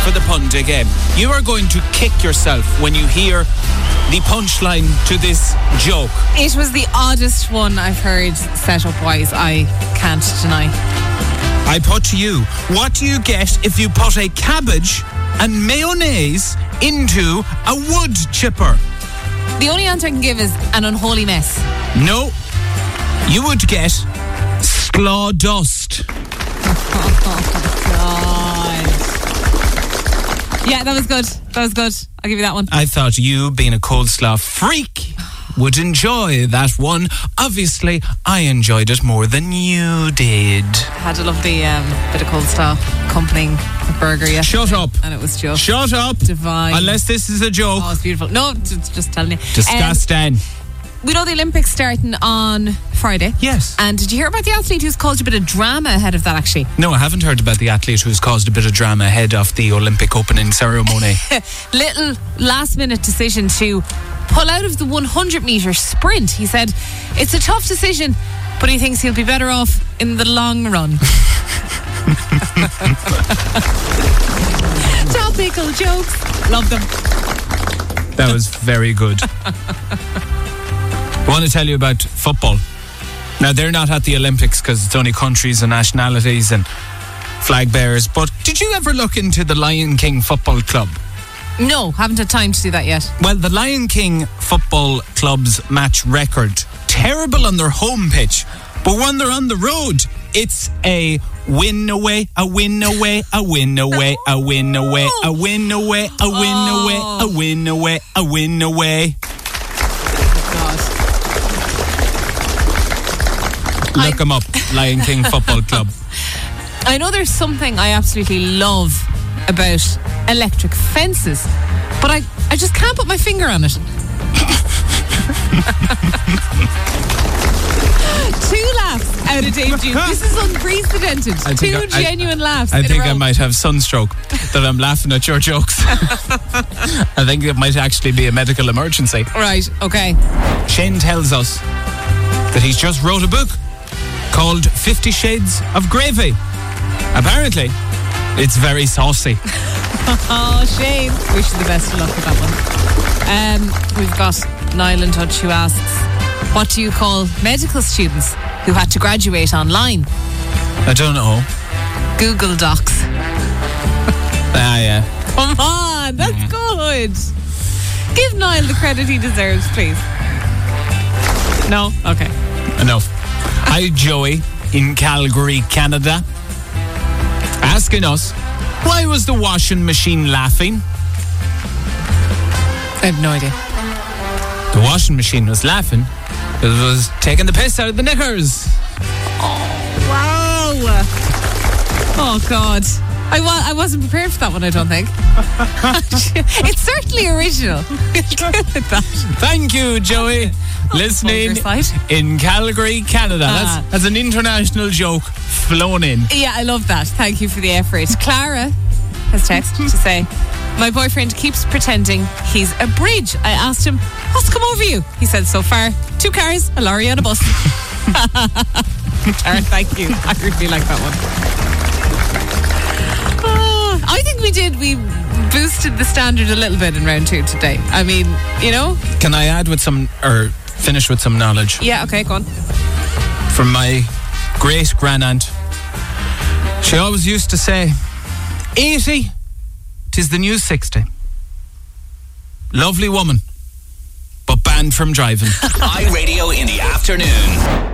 for the Punta game. You are going to kick yourself when you hear the punchline to this joke. It was the oddest one I've heard setup-wise. I can't deny. I put to you, what do you get if you put a cabbage and mayonnaise into a wood chipper? The only answer I can give is an unholy mess. No, you would get sawdust. God. Yeah, that was good. That was good. I'll give you that one. I thought you, being a coleslaw freak, would enjoy that one. Obviously, I enjoyed it more than you did. Had a lovely bit of coleslaw accompanying a burger yesterday. Shut up. And it was just Shut up. divine. Unless this is a joke. Oh, it's beautiful. No, just telling you. Disgusting. We know the Olympics starting on Friday. Yes. And did you hear about the athlete who's caused a bit of drama ahead of that, actually? No, I haven't heard about the athlete who's caused a bit of drama ahead of the Olympic opening ceremony. Little last-minute decision to pull out of the 100-metre sprint. He said it's a tough decision, but he thinks he'll be better off in the long run. Topical jokes. Love them. That was very good. I want to tell you about football. Now, they're not at the Olympics because it's only countries and nationalities and flag bearers, but did you ever look into the Lion King Football Club? No, haven't had time to do that yet. Well, the Lion King Football Club's match record, terrible on their home pitch, but when they're on the road, it's a win away, a win away, a win away, a win away, a win away, a win away, a win away, a win away. Look them up, Lion King Football Club. I know there's something I absolutely love about electric fences, but I just can't put my finger on it. 2 laughs out of Dave Duke. This is unprecedented. Two genuine laughs. I think I might have sunstroke that I'm laughing at your jokes. I think it might actually be a medical emergency. Right, okay. Shane tells us that he's just wrote a book called 50 Shades of Gravy. Apparently, it's very saucy. Oh, Shane. Wish you the best of luck with that one. We've got Niall in touch who asks, what do you call medical students who had to graduate online? I don't know. Google Docs. Yeah. Come on, that's good. Give Niall the credit he deserves, please. No? Okay. Enough. Hi, Joey in Calgary, Canada, asking us, why was the washing machine laughing? I have no idea. The washing machine was laughing because it was taking the piss out of the knickers. Oh, wow. Oh, God. I wasn't prepared for that one, I don't think. It's certainly original. Thank you, Joey. Listening in Calgary, Canada. That's an international joke flown in. Yeah, I love that. Thank you for the effort. Clara has texted to say, my boyfriend keeps pretending he's a bridge. I asked him, what's come over you? He said, so far, 2 cars, a lorry and a bus. Tara, thank you. I really like that one. I think we boosted the standard a little bit in round 2 today. I mean, you know. Can I add with some, or finish with some knowledge? Yeah, okay, go on. From my great grandaunt. She always used to say, 80, 'tis the new 60. Lovely woman, but banned from driving. iRadio in the afternoon.